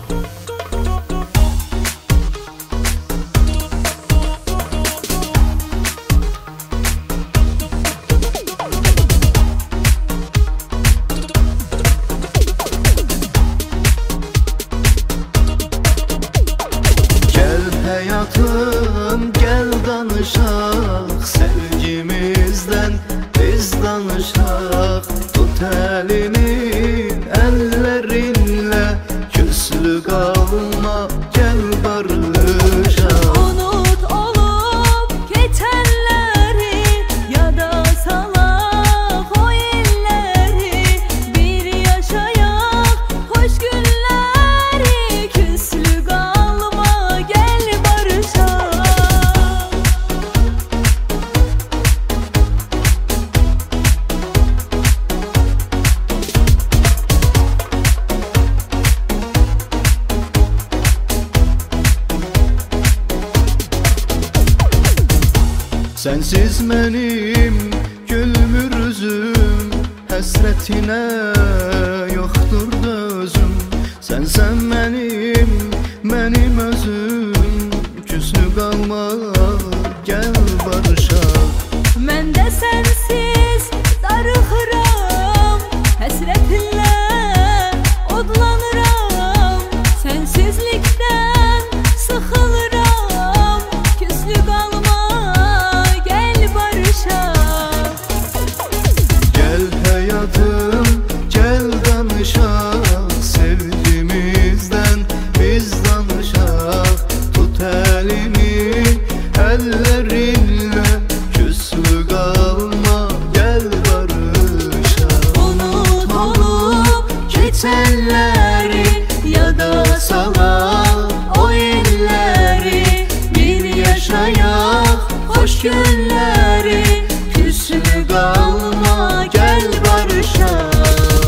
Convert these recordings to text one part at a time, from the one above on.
Hayatım gel danışak, sevgimizden biz danışak. Tut elini ellerinle, küslü kalma gel barışak. Unut olup geçenleri ya da salak o illeri, bir yaşayak hoş günleri, küslü kalma gel barışak. Sensiz benim gülmür üzüm, həsrətinə yoxdur dözüm. Sənsən mənim özüm, küslü qalma gel barışaq. Mən də sənsiz darıxıram, həsrətinlə odlanıram. Sənsizlikdən sıxılıram, küslü qalma gel barışaq. Gel hayatım gel danışaq, sevgimizdən biz danışaq. Tut elini ellerinle, küslü kalma gel barışaq. Unut olup Geçenleri ya da salak o illeri, bir yaşayak hoş günleri, küslü kalma gel barışaq.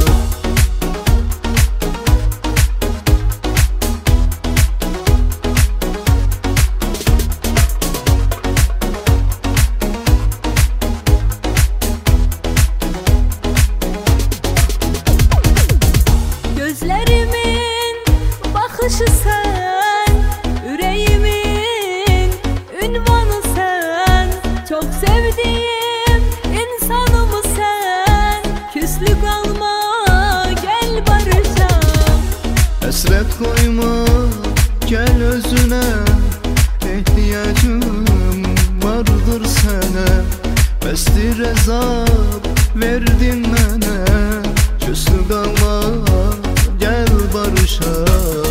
gözlerimin bakışı sen, yüreğimin ünvanı sen. Çok sevdiğim insanım sen, küslü kalma gel barışak. Həsrət koyma gel özüne, ihtiyacım vardır sənə. Bəsdir əzab verdin mənə, küslü qalma gel barışaq.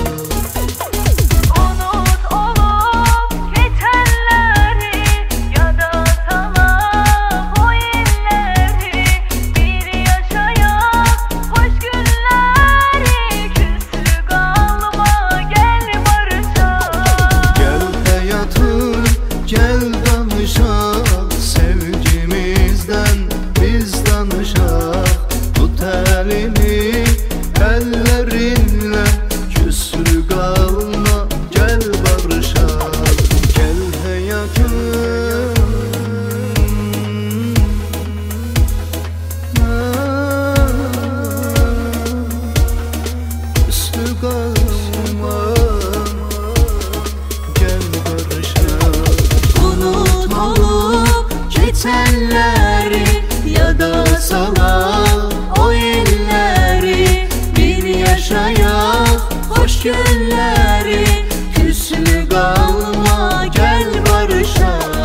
Unut olup geçenleri ya da salak o illeri, bir yaşayak hoş günleri, küslü kalma gel barışak. Gel hayatım gel danışaq, sevgimizdən biz danışaq. Tut elini ellerinle, küslü kalma gel barışaq. Gel hayatım küslü kalma gel barışaq. Unut olup Geçenleri ya da salak o illeri, bir yaşayak hoş günleri, küslü kalma gel barışaq.